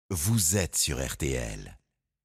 Vous êtes sur RTL.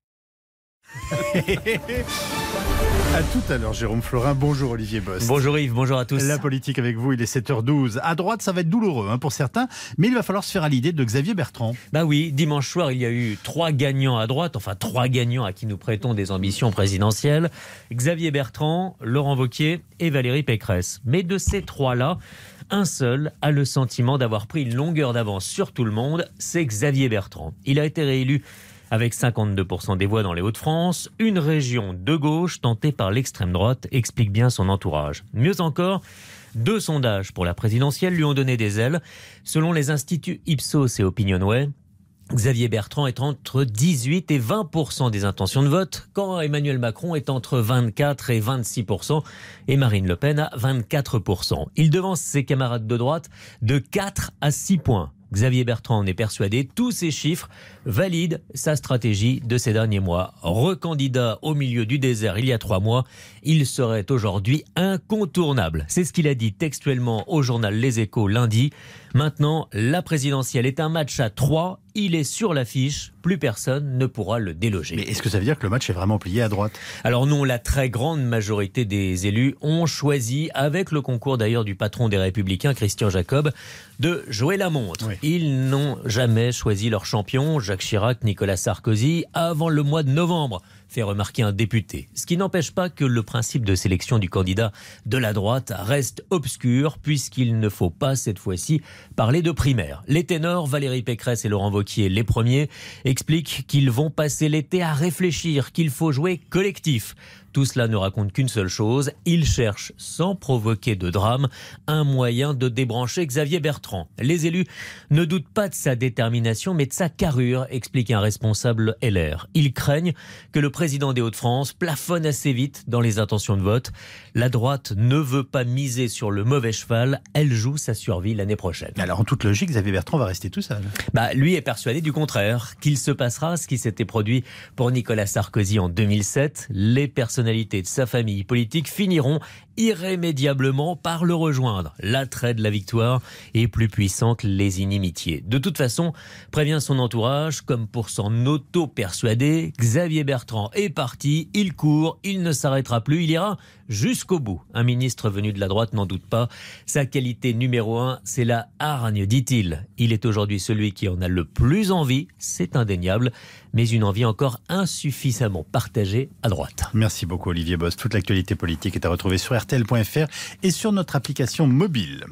À tout à l'heure, Jérôme Florin. Bonjour Olivier Bost. Bonjour Yves, bonjour à tous. La politique avec vous, il est 7h12. À droite, ça va être douloureux pour certains, mais il va falloir se faire à l'idée de Xavier Bertrand. Bah oui, dimanche soir, il y a eu 3 gagnants à droite, enfin 3 gagnants à qui nous prêtons des ambitions présidentielles. Xavier Bertrand, Laurent Wauquiez et Valérie Pécresse. Mais de ces 3-là, un seul a le sentiment d'avoir pris une longueur d'avance sur tout le monde, c'est Xavier Bertrand. Il a été réélu avec 52% des voix dans les Hauts-de-France, une région de gauche tentée par l'extrême droite, explique bien son entourage. Mieux encore, 2 sondages pour la présidentielle lui ont donné des ailes. Selon les instituts Ipsos et Opinionway, Xavier Bertrand est entre 18 et 20% des intentions de vote, quand Emmanuel Macron est entre 24 et 26% et Marine Le Pen à 24%. Il devance ses camarades de droite de 4 à 6 points. Xavier Bertrand en est persuadé, tous ces chiffres valident sa stratégie de ces derniers mois. Recandidat au milieu du désert il y a 3 mois, il serait aujourd'hui incontournable. C'est ce qu'il a dit textuellement au journal Les Échos lundi. Maintenant, la présidentielle est un match à 3, il est sur l'affiche, plus personne ne pourra le déloger. Mais est-ce que ça veut dire que le match est vraiment plié à droite ? Alors non, la très grande majorité des élus ont choisi, avec le concours d'ailleurs du patron des Républicains, Christian Jacob, de jouer la montre. Oui. Ils n'ont jamais choisi leur champion, Jacques Chirac, Nicolas Sarkozy, avant le mois de novembre, fait remarquer un député. Ce qui n'empêche pas que le principe de sélection du candidat de la droite reste obscur, puisqu'il ne faut pas cette fois-ci parler de primaire. Les ténors, Valérie Pécresse et Laurent Wauquiez, les premiers, expliquent qu'ils vont passer l'été à réfléchir, qu'il faut jouer collectif. Tout cela ne raconte qu'une seule chose, ils cherchent, sans provoquer de drame, un moyen de débrancher Xavier Bertrand. Les élus ne doutent pas de sa détermination, mais de sa carrure, explique un responsable LR. Ils craignent que le président des Hauts-de-France plafonne assez vite dans les intentions de vote. La droite ne veut pas miser sur le mauvais cheval, elle joue sa survie l'année prochaine. Alors en toute logique, Xavier Bertrand va rester tout seul. Lui est persuadé du contraire, qu'il se passera ce qui s'était produit pour Nicolas Sarkozy en 2007. Les personnalités de sa famille politique finiront irrémédiablement par le rejoindre. L'attrait de la victoire est plus puissant que les inimitiés. De toute façon, prévient son entourage, comme pour s'en auto-persuader, Xavier Bertrand est parti, il court, il ne s'arrêtera plus, il ira jusqu'au bout. Un ministre venu de la droite n'en doute pas. Sa qualité numéro 1, c'est la hargne, dit-il. Il est aujourd'hui celui qui en a le plus envie, c'est indéniable, mais une envie encore insuffisamment partagée à droite. Merci beaucoup Olivier Bost. Toute l'actualité politique est à retrouver sur RTL.fr et sur notre application mobile.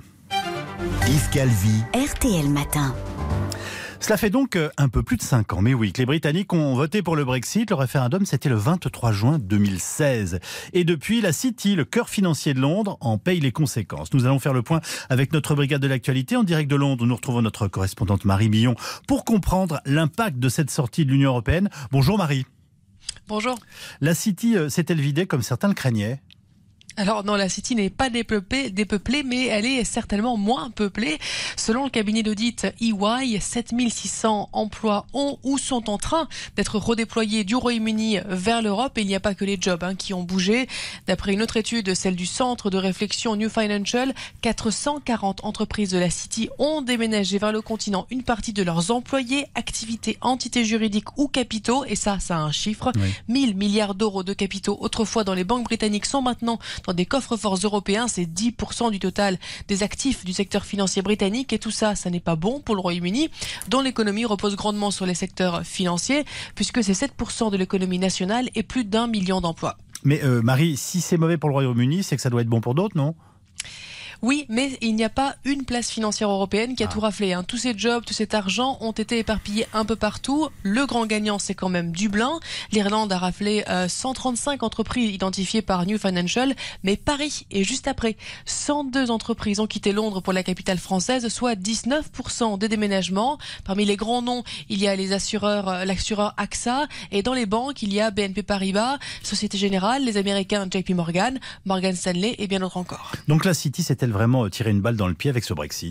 Yves Calvi. RTL Matin. Cela fait donc un peu plus de 5 ans, mais oui, que les Britanniques ont voté pour le Brexit. Le référendum, c'était le 23 juin 2016. Et depuis, la City, le cœur financier de Londres, en paye les conséquences. Nous allons faire le point avec notre brigade de l'actualité. En direct de Londres, nous retrouvons notre correspondante Marie Millon pour comprendre l'impact de cette sortie de l'Union européenne. Bonjour Marie. Bonjour. La City s'est-elle vidée comme certains le craignaient ? Alors non, la City n'est pas dépeuplée, mais elle est certainement moins peuplée. Selon le cabinet d'audit EY, 7600 emplois ont ou sont en train d'être redéployés du Royaume-Uni vers l'Europe. Et il n'y a pas que les jobs qui ont bougé. D'après une autre étude, celle du centre de réflexion New Financial, 440 entreprises de la City ont déménagé vers le continent une partie de leurs employés, activités, entités juridiques ou capitaux. Et ça a un chiffre. Oui. 1000 milliards d'euros de capitaux autrefois dans les banques britanniques sont maintenant dans des coffres-forts européens. C'est 10% du total des actifs du secteur financier britannique. Et tout ça, ça n'est pas bon pour le Royaume-Uni, dont l'économie repose grandement sur les secteurs financiers, puisque c'est 7% de l'économie nationale et plus d'1 million d'emplois. Mais Marie, si c'est mauvais pour le Royaume-Uni, c'est que ça doit être bon pour d'autres, non ? Oui, mais il n'y a pas une place financière européenne qui a tout raflé. Tous ces jobs, tout cet argent ont été éparpillés un peu partout. Le grand gagnant, c'est quand même Dublin. L'Irlande a raflé 135 entreprises identifiées par New Financial, mais Paris est juste après. 102 entreprises ont quitté Londres pour la capitale française, soit 19% des déménagements. Parmi les grands noms, il y a les assureurs, l'assureur AXA, et dans les banques, il y a BNP Paribas, Société Générale, les Américains JP Morgan, Morgan Stanley et bien d'autres encore. Donc la City, c'était vraiment tirer une balle dans le pied avec ce Brexit ?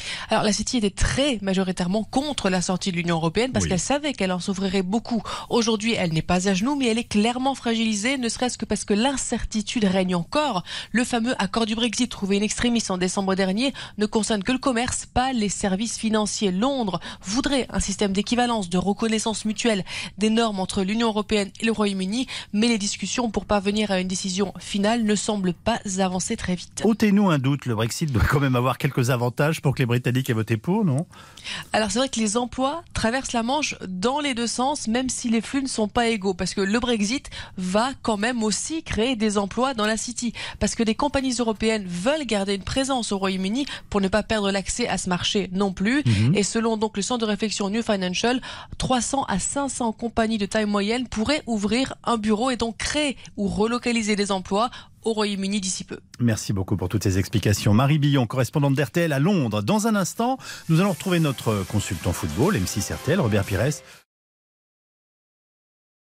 Alors la City était très majoritairement contre la sortie de l'Union européenne parce qu'elle savait qu'elle en souffrirait beaucoup. Aujourd'hui, elle n'est pas à genoux, mais elle est clairement fragilisée, ne serait-ce que parce que l'incertitude règne encore. Le fameux accord du Brexit, trouvé in extremis en décembre dernier, ne concerne que le commerce, pas les services financiers. Londres voudrait un système d'équivalence, de reconnaissance mutuelle des normes entre l'Union européenne et le Royaume-Uni, mais les discussions pour parvenir à une décision finale ne semblent pas avancer très vite. Ôtez-nous un doute, le Brexit doit quand même avoir quelques avantages pour que les Britanniques aient voté pour, non ? Alors c'est vrai que les emplois traversent la Manche dans les deux sens, même si les flux ne sont pas égaux, parce que le Brexit va quand même aussi créer des emplois dans la City, parce que des compagnies européennes veulent garder une présence au Royaume-Uni pour ne pas perdre l'accès à ce marché non plus. Et selon donc le centre de réflexion New Financial, 300 à 500 compagnies de taille moyenne pourraient ouvrir un bureau et donc créer ou relocaliser des emplois au Royaume-Uni d'ici peu. Merci beaucoup pour toutes ces explications. Marie Billon, correspondante d'RTL à Londres. Dans un instant, nous allons retrouver notre consultant football, M6 RTL, Robert Pires.